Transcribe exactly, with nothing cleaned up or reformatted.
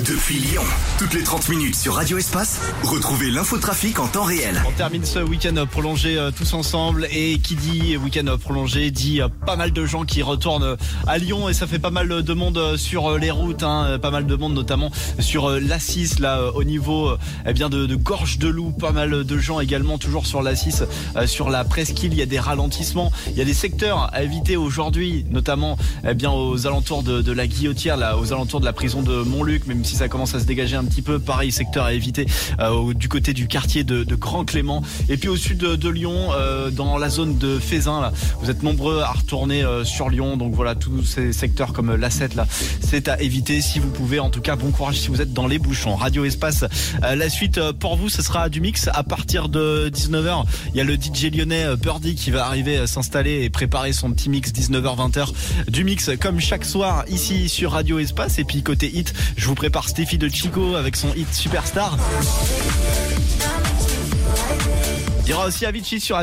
Depuis Lyon, toutes les trente minutes sur Radio Espace, retrouvez l'infotrafic en temps réel. On termine ce week-end prolongé euh, tous ensemble, et qui dit week-end prolongé dit euh, pas mal de gens qui retournent à Lyon, et ça fait pas mal de monde sur euh, les routes, hein, pas mal de monde notamment sur euh, l'A six là euh, au niveau euh, eh bien de, de Gorge de Loup, pas mal de gens également toujours sur l'A six, euh, sur la presqu'île. Il y a des ralentissements, il y a des secteurs à éviter aujourd'hui, notamment eh bien aux alentours de, de la Guillotière, là, aux alentours de la prison de Montluc, même si ça commence à se dégager un petit peu. Pareil, secteur à éviter euh, du côté du quartier de, de Grand Clément, et puis au sud de, de Lyon, euh, dans la zone de Fézin là, vous êtes nombreux à retourner euh, sur Lyon, donc voilà, tous ces secteurs comme l'A sept là, c'est à éviter si vous pouvez. En tout cas, bon courage si vous êtes dans les bouchons. Radio Espace, euh, la suite euh, pour vous, ce sera du mix à partir de dix-neuf heures. Il y a le D J lyonnais euh, Birdie qui va arriver euh, s'installer et préparer son petit mix dix-neuf heures vingt heures, du mix comme chaque soir ici sur Radio Espace. Et puis côté hit, je vous prépare Steffi de Chico avec son hit Superstar. Il y aura aussi Avicii sur